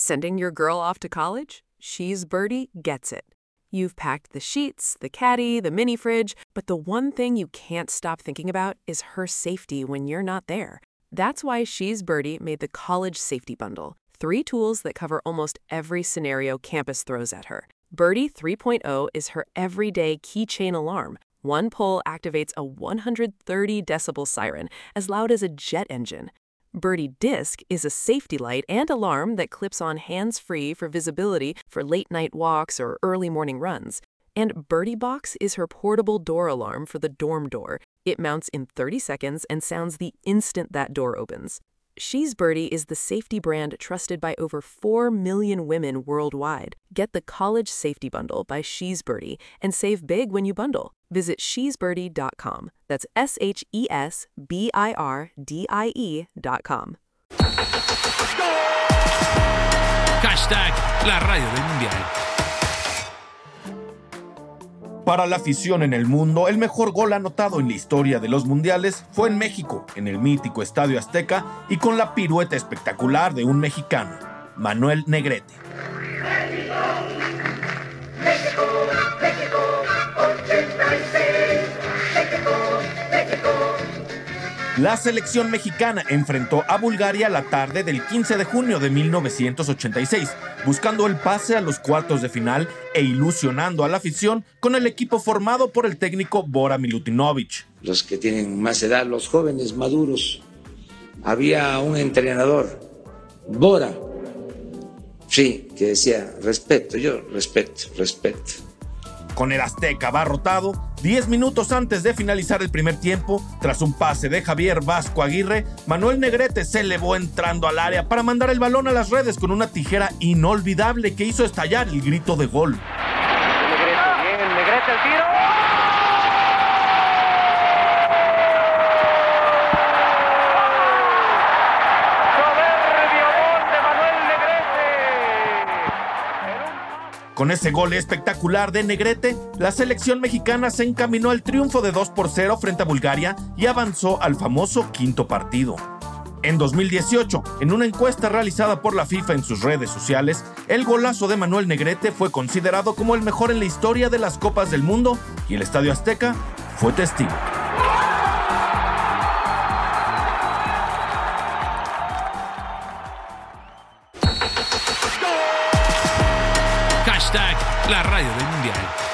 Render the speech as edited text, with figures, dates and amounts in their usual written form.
Sending your girl off to college? She's Birdie gets it. You've packed the sheets, the caddy, the mini fridge, but the one thing you can't stop thinking about is her safety when you're not there. That's why She's Birdie made the College Safety Bundle. 3 tools that cover almost every scenario campus throws at her. Birdie 3.0 is her everyday keychain alarm. One pull activates a 130 decibel siren, as loud as a jet engine. Birdie Disc is a safety light and alarm that clips on hands-free for visibility for late-night walks or early morning runs. And Birdie Box is her portable door alarm for the dorm door. It mounts in 30 seconds and sounds the instant that door opens. She's Birdie is the safety brand trusted by over 4 million women worldwide. Get the College Safety Bundle by She's Birdie and save big when you bundle. Visit shesbirdie.com. That's SHESBIRDIE.com. Hashtag la radio del mundial. Para la afición en el mundo, el mejor gol anotado en la historia de los mundiales fue en México, en el mítico Estadio Azteca y con la pirueta espectacular de un mexicano, Manuel Negrete. México, México, 86, México, México. La selección mexicana enfrentó a Bulgaria la tarde del 15 de junio de 1986, buscando el pase a los cuartos de final e ilusionando a la afición con el equipo formado por el técnico Bora Milutinovic. Los que tienen más edad, los jóvenes maduros, había un entrenador, Bora, sí, que decía, respeto, yo respeto. Con el Azteca abarrotado, 10 minutos antes de finalizar el primer tiempo, tras un pase de Javier Vasco Aguirre, Manuel Negrete se elevó entrando al área para mandar el balón a las redes con una tijera inolvidable que hizo estallar el grito de gol. Negrete el tiro. Con ese gol espectacular de Negrete, la selección mexicana se encaminó al triunfo de 2-0 frente a Bulgaria y avanzó al famoso quinto partido. En 2018, en una encuesta realizada por la FIFA en sus redes sociales, el golazo de Manuel Negrete fue considerado como el mejor en la historia de las Copas del Mundo y el Estadio Azteca fue testigo. Hashtag la radio del mundial.